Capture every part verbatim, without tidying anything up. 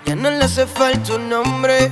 Ya no le hace falta un nombre.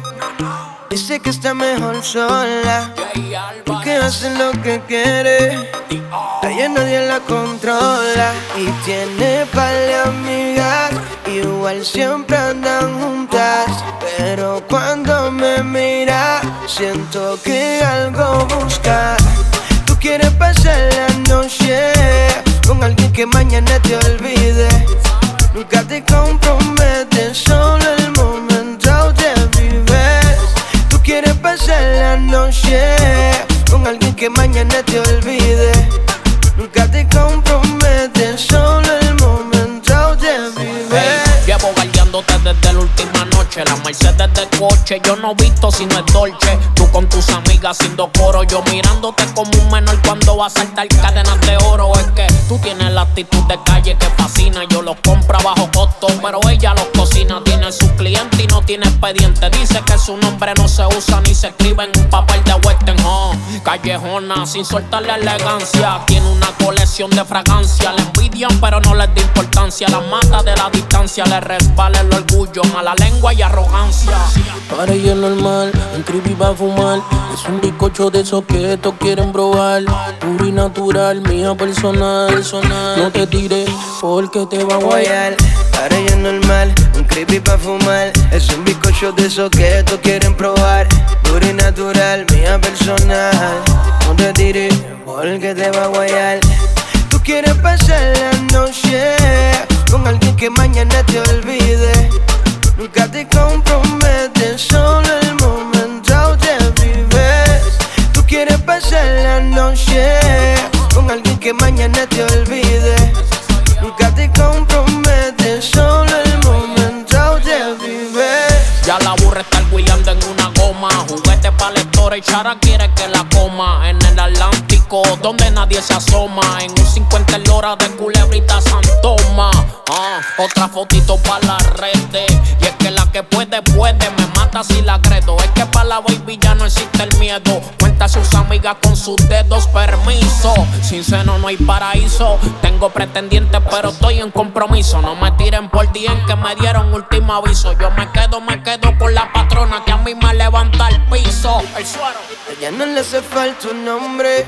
Dice que está mejor sola, porque hace lo que quiere. A ella nadie la controla. Y tiene par de amigas, igual siempre andan juntas. Pero cuando me mira, siento que algo busca. Tú quieres pasar la noche con alguien que mañana te olvide. Nunca te comprometes, solo el momento te vives. Tú quieres pasar la noche con alguien que mañana te olvide. Nunca te comprometes, solo el momento te vives. Hey, llevo guardándote desde la última noche. La Mercedes de coche, yo no visto si no es Dolce. Tú con tus amigas haciendo coro, yo mirándote como un menor cuando va a saltar cadenas de oro. Es que tú tienes la actitud de calle que fascina. Yo los compro a bajo costo, pero ella los cocina. Tiene sus clientes y no tiene expediente. Dice que su nombre no se usa ni se escribe en un papel de western. Oh, callejona, sin soltar la elegancia. Tiene una colección de fragancia. La envidian, pero no les da importancia. La mata de la distancia, le resbala el orgullo, mala lengua y arrogancia. Para ella es normal, un creepy va a fumar. Es un bizcocho de esos que estos quieren probar. Puro y natural, mía personal. No te tires porque te va a guayar. Para ella es normal, un creepy pa' fumar. Es un bizcocho de esos que estos quieren probar. Puro y natural, mía personal. No te tires porque te va a guayar. Tú quieres pasar la noche con alguien que mañana te olvide. Nunca te comprometes, solo el momento te vives. Tú quieres pasar la noche con alguien que mañana te olvide. Nunca te comprometes, solo el momento te vives. Ya la aburre estar guiando en una goma. Juguete pa' lectora y Chara quiere que la coma. En el Atlántico, donde nadie se asoma. En un cincuenta el hora de Culebrita San Toma. Ah, otra fotito pa' las redes. Y es que la que puede, puede. Me mata si la credo. Es que pa' la baby ya no existe el miedo. Cuenta a sus amigas con sus dedos, permiso. Sin seno no hay paraíso. Tengo pretendientes pero estoy en compromiso. No me tiren por día en que me dieron último aviso. Yo me quedo, me quedo con la patrona que a mí me levanta el piso. El suero. A ella no le hace falta un nombre.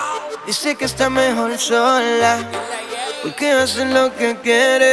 Dice que está mejor sola, porque hace lo que quiere.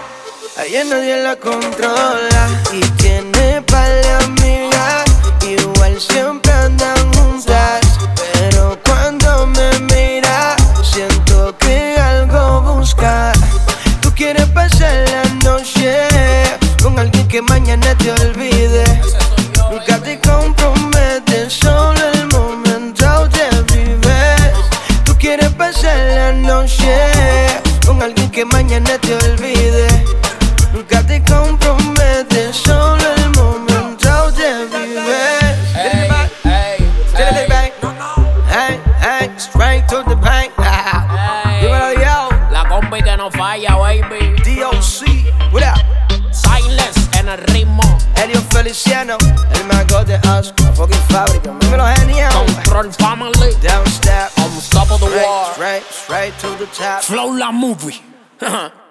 A ella nadie la controla. Y tiene par de amigas, igual siempre andan juntas. Pero cuando me mira, siento que algo busca. Tú quieres pasar la noche con alguien que mañana te olvide. Nunca te comprometes, solo el momento te vives. Tú quieres pasar la noche con alguien que mañana te olvide. Nunca te comprometes, solo el momento te vives. Hey, hey, hey. Hey, hey, straight to the bank. Dímelo, yo. La combi que no falla, baby. D O C, what up? Silence en el ritmo. Elio Feliciano, el mago de Us, la fucking fábrica. Dímelo, genial. Control Family. Down step, On top of the straight, world. straight, straight to the top. Flow la movie.